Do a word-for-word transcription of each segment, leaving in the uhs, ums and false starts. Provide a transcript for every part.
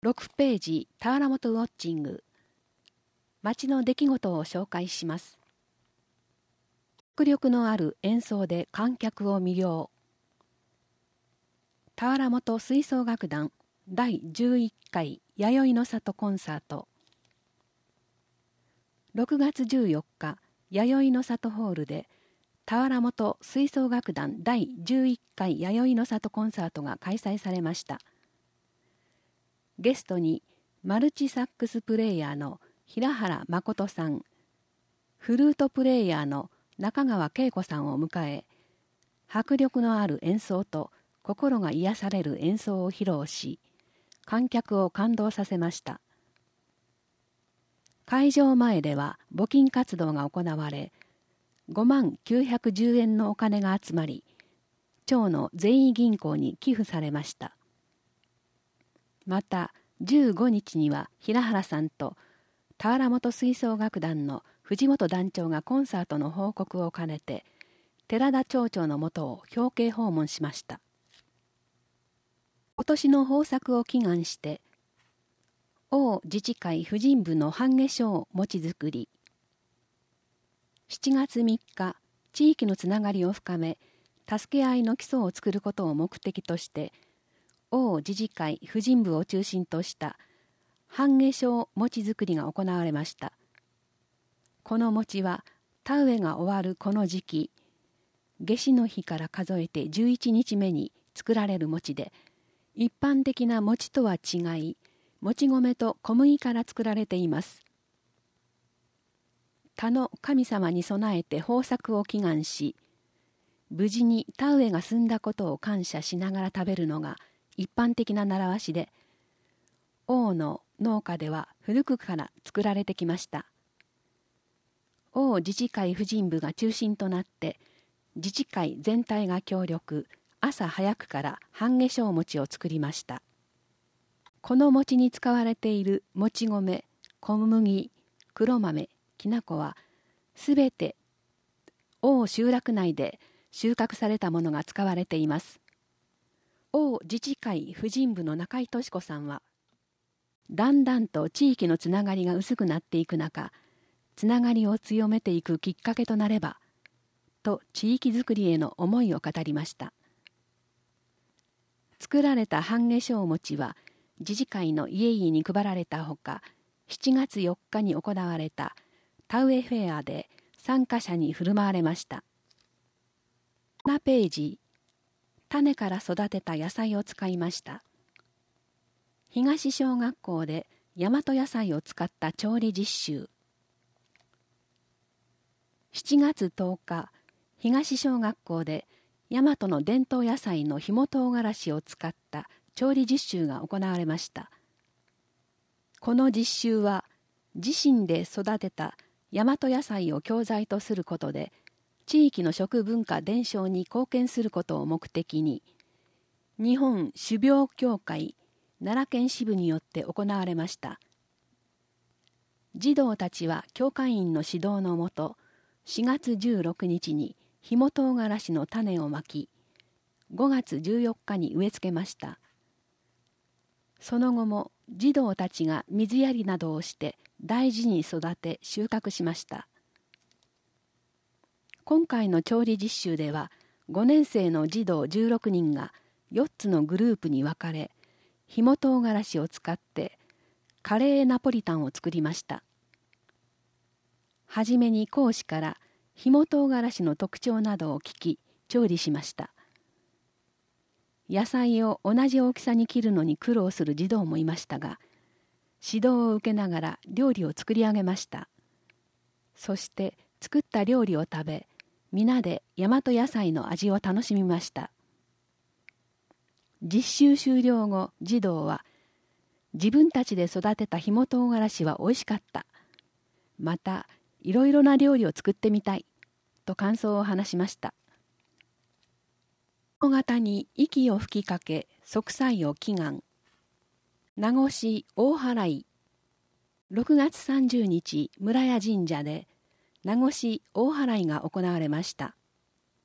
ろくページ田原本ウォッチング。街の出来事を紹介します。迫力のある演奏で観客を魅了。田原本吹奏楽団だいじゅういっかい弥生の里コンサート。ろくがつじゅうよっか、弥生の里ホールで田原本吹奏楽団だいじゅういっかい弥生の里コンサートが開催されました。ゲストにマルチサックスプレイヤーの平原誠さん、フルートプレイヤーの中川恵子さんを迎え、迫力のある演奏と心が癒される演奏を披露し、観客を感動させました。会場前では募金活動が行われ、ごまんきゅうひゃくじゅうえんのお金が集まり、町の善意銀行に寄付されました。またじゅうごにちには平原さんと田原本吹奏楽団の藤本団長がコンサートの報告を兼ねて寺田町長のもとを表敬訪問しました。今年の豊作を祈願して王自治会婦人部の半夏書餅作り。しちがつみっか、地域のつながりを深め助け合いの基礎を作ることを目的として王自治会婦人部を中心とした半夏書餅作りが行われました。この餅は田植えが終わるこの時期、夏至の日から数えてじゅういちにちめに作られる餅で、一般的な餅とは違い、もち米と小麦から作られています。田の神様に備えて豊作を祈願し、無事に田植えが済んだことを感謝しながら食べるのが一般的な習わしで、王の農家では古くから作られてきました。王自治会婦人部が中心となって、自治会全体が協力、朝早くから半夏書餅を作りました。この餅に使われているもち米、小麦、黒豆、きな粉は、すべて王集落内で収穫されたものが使われています。王自治会婦人部の中井敏子さんは、だんだんと地域のつながりが薄くなっていく中、つながりを強めていくきっかけとなれば、と地域づくりへの思いを語りました。作られた半夏書餅は、自治会の家々に配られたほか、しちがつよっかに行われた田植えフェアで参加者に振る舞われました。ななページ、種から育てた野菜を使いました。東小学校で大和野菜を使った調理実習。しちがつとおか、東小学校で大和の伝統野菜のひも唐辛子を使った調理実習が行われました。この実習は自身で育てた大和野菜を教材とすることで、地域の食文化伝承に貢献することを目的に、日本種苗協会奈良県支部によって行われました。児童たちは教会員の指導のもと、しがつじゅうろくにちにひも唐辛子の種をまき、ごがつじゅうよっかに植え付けました。その後も児童たちが水やりなどをして大事に育て収穫しました。今回の調理実習では、ごねんせいの児童じゅうろくにんがよっつのグループに分かれ、ひも唐辛子を使ってカレーナポリタンを作りました。はじめに講師からひも唐辛子の特徴などを聞き、調理しました。野菜を同じ大きさに切るのに苦労する児童もいましたが、指導を受けながら料理を作り上げました。そして作った料理を食べ、皆で大和野菜の味を楽しみました。実習終了後、児童は、自分たちで育てたひも唐辛子は美味しかった。また、いろいろな料理を作ってみたい。と感想を話しました。大型に息を吹きかけ、息災を祈願。名護市大祓い。ろくがつさんじゅうにち、村屋神社で、名護市大祓いが行われました。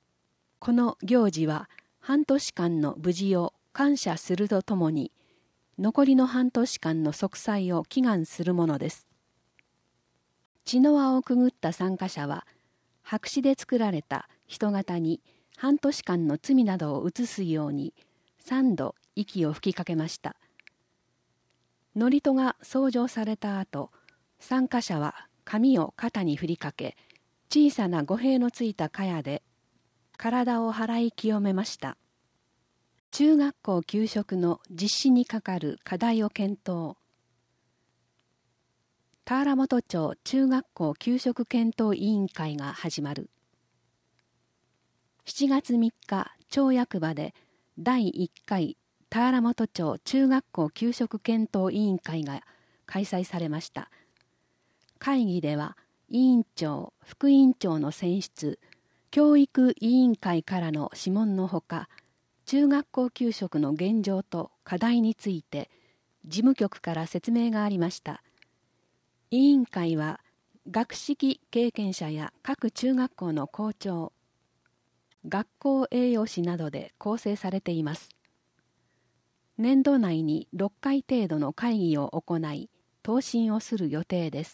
この行事は、半年間の無事を感謝するとともに、 残りの半年間の息災を祈願するものです。血の輪をくぐった参加者は、白紙で作られた人型に半年間の罪などを移すように三度息を吹きかけました。祝詞が奏上された後、参加者は紙を肩に振りかけ、小さな御幣のついた茅で体を払い清めました。中学校給食の実施にかかる課題を検討。田原本町中学校給食検討委員会が始まる。しちがつみっか、町役場でだいいっかい田原本町中学校給食検討委員会が開催されました。会議では委員長、副委員長の選出、教育委員会からの諮問のほか、中学校給食の現状と課題について事務局から説明がありました。委員会は学識経験者や各中学校の校長、学校栄養士などで構成されています。年度内にろっかい程度の会議を行い、答申をする予定です。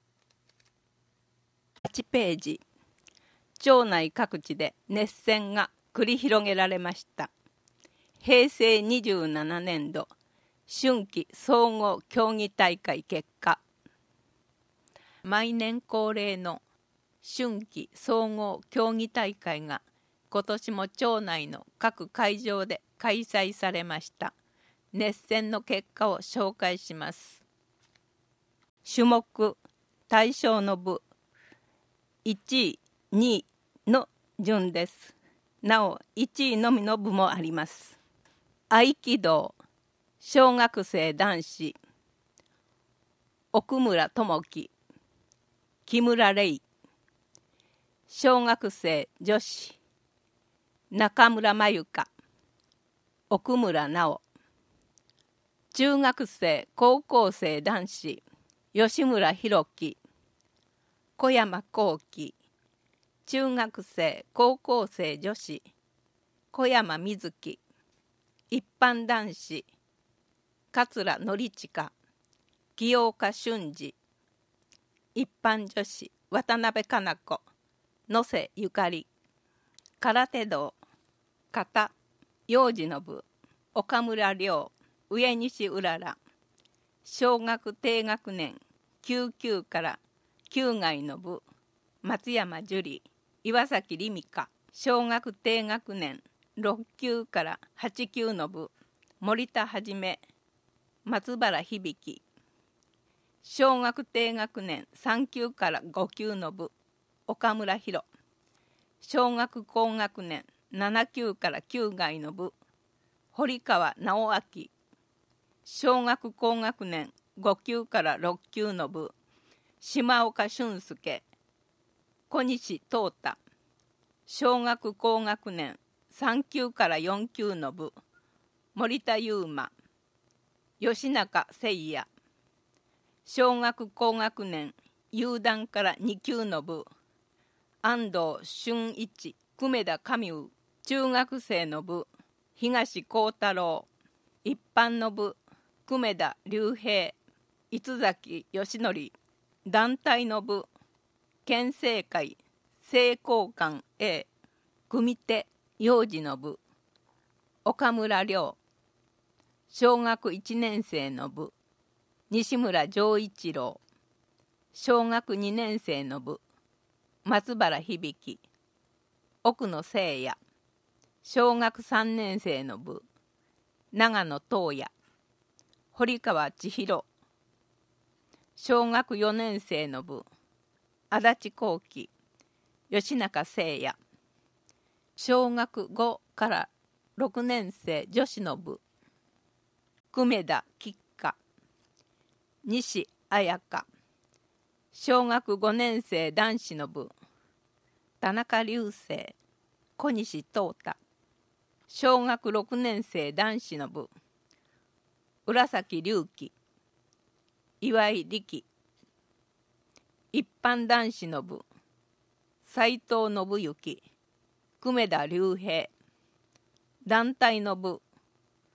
はちページ、町内各地で熱戦が繰り広げられました。へいせいにじゅうななねんど春季総合競技大会結果。毎年恒例の春季総合競技大会が今年も町内の各会場で開催されました。熱戦の結果を紹介します。種目、対象の部、いちい、にいの順です。なお、いちいのみの部もあります。合気道、小学生男子、奥村智樹、木村玲。小学生女子、中村真由香、奥村直。中学生高校生男子、吉村弘樹、小山幸輝。中学生高校生女子、小山瑞希。一般男子、桂典親、清岡俊二。一般女子、渡辺加奈子、野瀬ゆかり。空手道、形、幼児の部、岡村亮、上西うらら。小学低学年、きゅう級からきゅう外の部、松山樹里、岩崎里美香。小学低学年、ろっ級からはち級の部、森田はじめ、松原響。小学低学年さん級からご級の部、岡村博。小学高学年なな級からきゅう外の部、堀川直明。小学高学年ご級からろっ級の部、島岡俊介、小西東太。小学高学年さん級からよん級の部、森田悠馬、吉中誠也。小学高学年有段からに級の部、安藤俊一、久米田上宇。中学生の部、東幸太郎。一般の部、久米田隆平、逸崎義則。団体の部、県政会聖公館 A。 組手幼児の部、岡村亮。小学いちねん生の部、西村丈一郎。小学にねん生の部、松原響、奥野誠也。小学さんねん生の部、長野東也、堀川千尋。小学よねん生の部、足立幸喜、吉中誠也。小学ごからろくねん生女子の部、久米田吉花、西彩香。小学ごねん生男子の部、田中流星、小西東太。小学ろくねん生男子の部、浦崎隆輝、岩井力。一般男子の部、斉藤信之、久米田隆平。団体の部、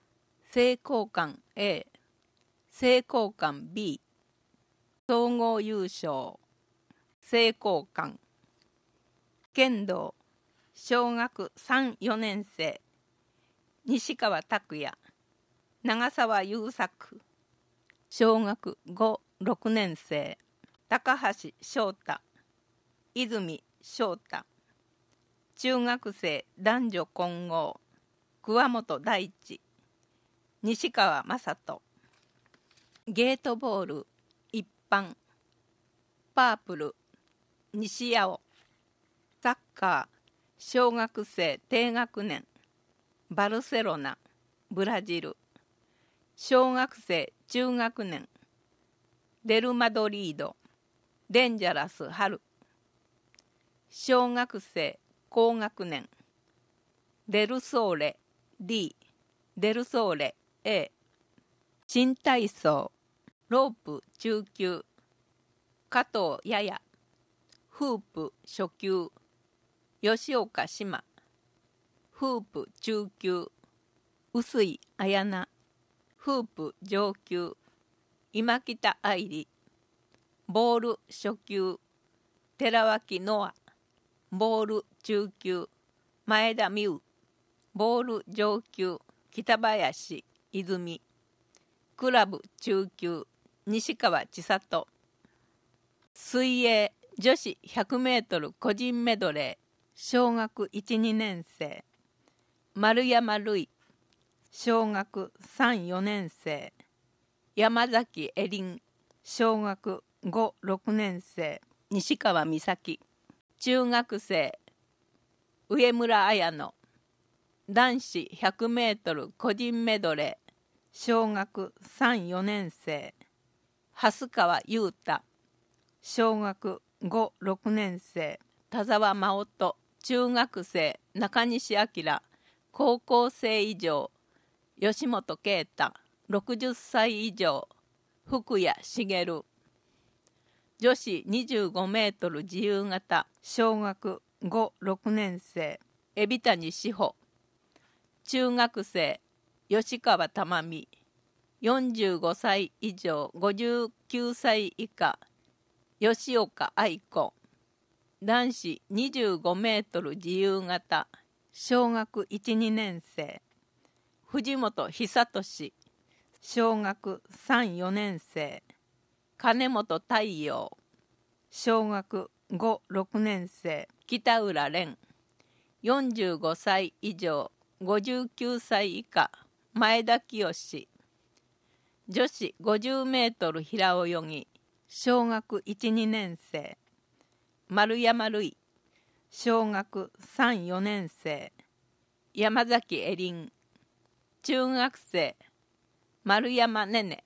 聖光館 A、聖光館 B、総合優勝、聖光館。剣道、小学さん、よねん生、西川拓也、長澤優作。小学ご、ろくねん生、高橋翔太、泉翔太。中学生男女混合、桑本大地、西川雅人。ゲートボール一般、パープル、西八尾。サッカー小学生低学年、バルセロナ、ブラジル。小学生中学年、レルマドリード、デンジャラス春。小学生高学年、デルソーレ D、デルソーレ A。新体操ロープ中級、加藤やや。フープ初級、吉岡島。フープ中級、臼井彩菜。フープ上級、今北愛理。ボール初級、寺脇ノア。ボール中級、前田美羽。ボール上級、北林泉。クラブ中級、西川千里。水泳女子ひゃくメートル個人メドレー、小学いち、にねん生、丸山瑠衣。小学さん、よねん生、山崎恵琳。小学ご、ろくねん生、西川美咲。中学生上村彩乃。男子ひゃくメートル個人メドレー、小学さん、よねん生、蓮川優太。小学ご、ろくねん生、田沢真音。中学生中西明。高校生以上吉本啓太。ろくじゅっさい以上福谷茂。女子にじゅうごメートル自由形、小学ご、ろくねん生、海老谷志保。中学生吉川珠美。よんじゅうごさい以上ごじゅうきゅうさい以下吉岡愛子。男子にじゅうごメートル自由形、小学いち、にねん生、藤本久俊。小学さん、よねん生、金本太陽。小学ご、ろくねん生、北浦蓮。よんじゅうごさい以上ごじゅうきゅうさい以下前田清。女子ごじゅうメートル平泳ぎ、小学いち、にねん生、丸山瑠衣。小学さん、よねん生、山崎恵琳。中学生丸山ねね。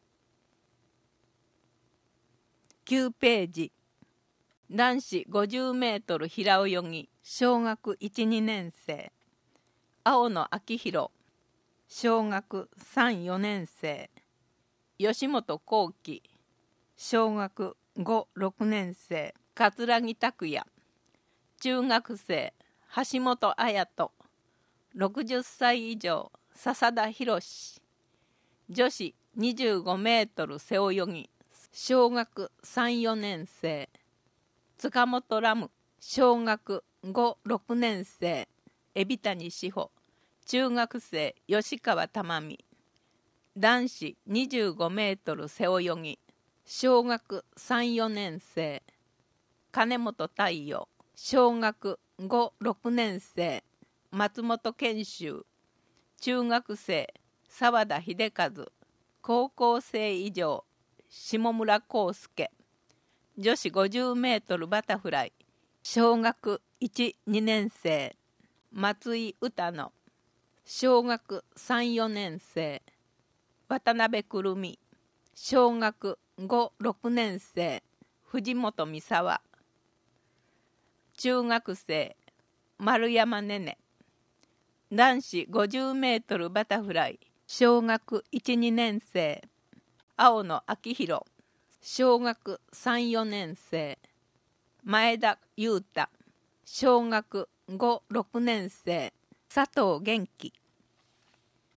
きゅうページ。男子ごじゅうメートル平泳ぎ、小学いち、にねん生、青野明弘。小学さん、よねん生、吉本幸輝。小学ご、ろくねん生、桂木拓也。中学生橋本彩人。ろくじゅっさい以上笹田博。女子にじゅうごメートル背泳ぎ、小学さん、よねん生、塚本ラム。小学ご、ろくねん生、海老谷志保。中学生吉川珠美。男子にじゅうごメートル背泳ぎ、小学さん、よねん生、金本太陽。小学ご、ろくねん生、松本健秀。中学生澤田秀和。高校生以上下村康介。女子ごじゅうメートルバタフライ、小学いち、にねん生、松井詩乃。小学さん、よねん生、渡辺くるみ。小学ご、ろくねん生、藤本美沙。中学生丸山ねね。男子ごじゅうメートルバタフライ、小学いち、にねん生、青野明弘。小学さん、よねん生、前田裕太。小学ご、ろくねん生、佐藤元気。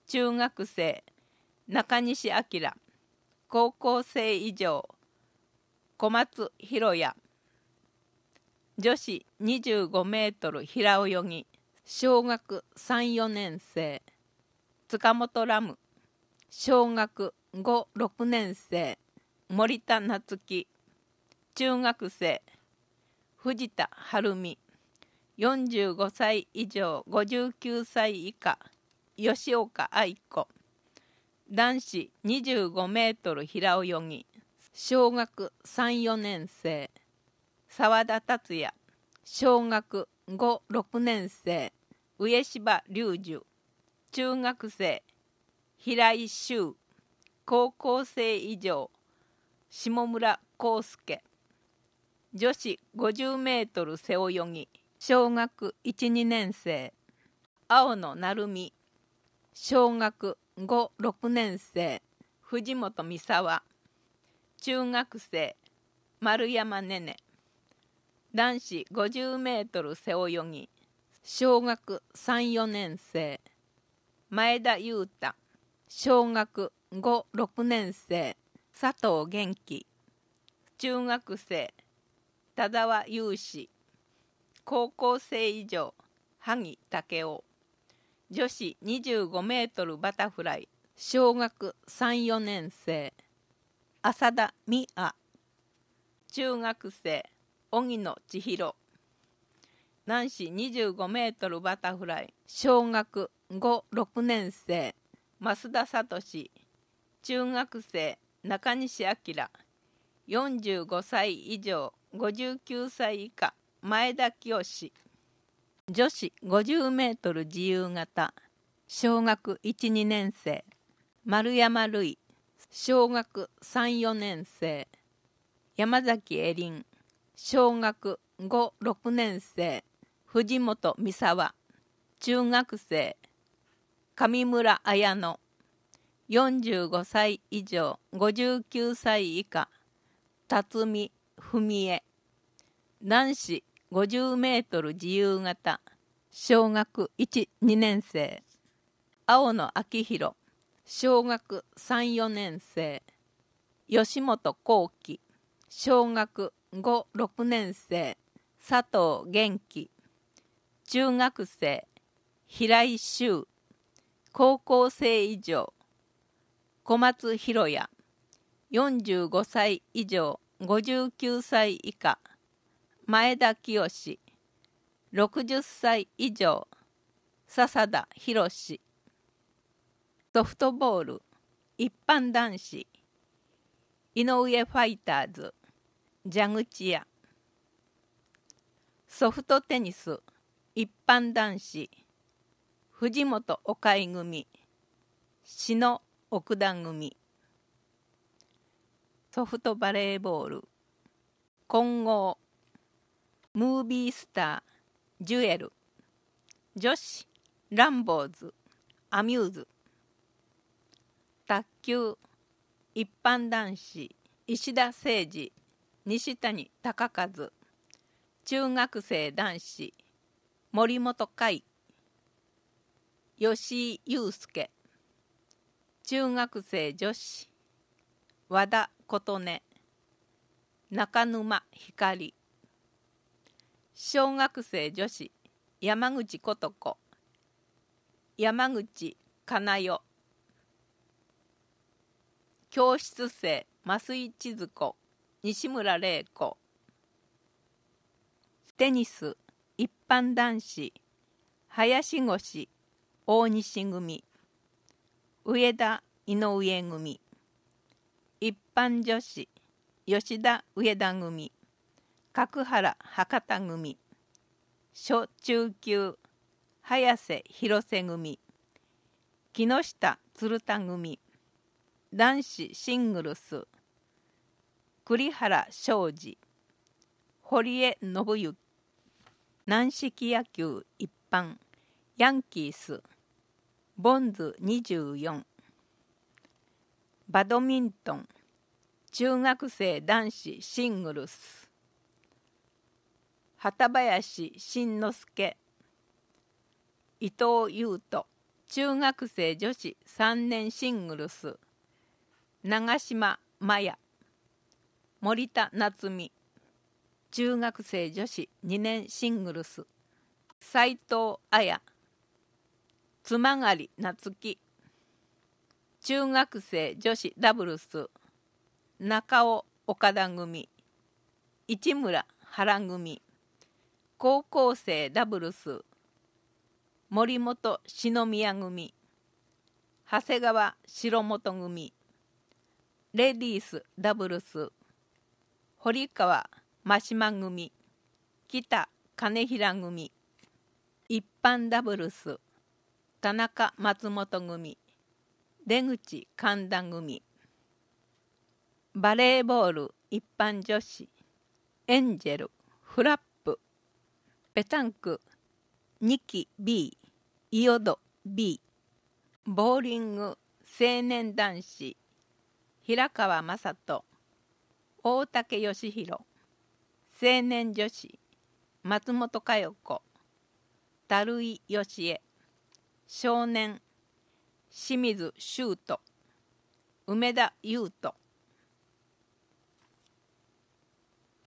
中学生中西明、高校生以上小松博也。女子にじゅうごメートル平泳ぎ小学さん、よねん生塚本ラム。小学ご、ろくねん生森田夏樹。中学生藤田晴美。よんじゅうごさい以上ごじゅうきゅうさい以下吉岡愛子。男子にじゅうごメートル平泳ぎ小学さん、よねん生澤田達也。小学ご、ろくねん生上柴隆樹。中学生平井修。高校生以上下村康介。女子ごじゅうメートル背泳ぎ小学いち、にねん生青野成美。小学ご、ろくねん生藤本美沙。中学生丸山ねね。男子ごじゅうメートル背泳ぎ小学さん、よねん生前田裕太。小学ご、ろくねん生佐藤元気。中学生田沢雄志。高校生以上萩武雄。女子にじゅうごメートルバタフライ小学さん、よねん生浅田美愛。中学生荻野千尋。男子にじゅうごメートルバタフライ小学ご、ろくねん生増田聡。中学生中西明。よんじゅうごさい以上ごじゅうきゅうさい以下前田清。女子ごじゅうメートル自由形小学いち、にねん生丸山瑠衣。小学さん、よねん生山崎恵琳。小学ご、ろくねん生藤本美沙。中学生上村綾乃。よんじゅうごさい以上ごじゅうきゅうさい以下辰巳文江。男子ごじゅうメートル自由形小学いち、にねん生青野明弘。小学さん、よねん生吉本幸輝。小学ご、ろくねん生佐藤元気。中学生平井修。高校生以上小松博也。よんじゅうごさい以上ごじゅうきゅうさい以下前田清。ろくじゅっさい以上笹田博。ソフトボール一般男子井上ファイターズ蛇口屋。ソフトテニス一般男子藤本岡井組篠奥田組。ソフトバレーボール混合ムービースタージュエル。女子ランボーズアミューズ。卓球一般男子石田誠二西谷隆和。中学生男子森本海吉井祐介。中学生女子和田琴音中沼光。小学生女子山口琴子山口かなよ。教室生増井千鶴子西村玲子。テニス一般男子林越大西組上田井上組。一般女子吉田上田組角原博多組。初中級早瀬広瀬組木下鶴田組。男子シングルス栗原昌司堀江信之。軟式野球一般ヤンキースボンズにじゅうよん。バドミントン中学生男子シングルス畑林慎之介伊藤優斗。 中学生女子さんねんシングルス長島麻也森田夏美。中学生女子にねんシングルス斉藤綾妻狩夏樹。中学生女子ダブルス中尾岡田組市村原組。高校生ダブルス森本篠宮組長谷川白本組。レディースダブルス堀川真島組北金平組。一般ダブルス田中松本組出口神田組。バレーボール一般女子エンジェルフラップ。ペタンクにき B 伊予戸 B。 ボーリング青年男子平川雅人大竹義弘。青年女子松本佳代子樽井義恵。少年清水修斗梅田優斗。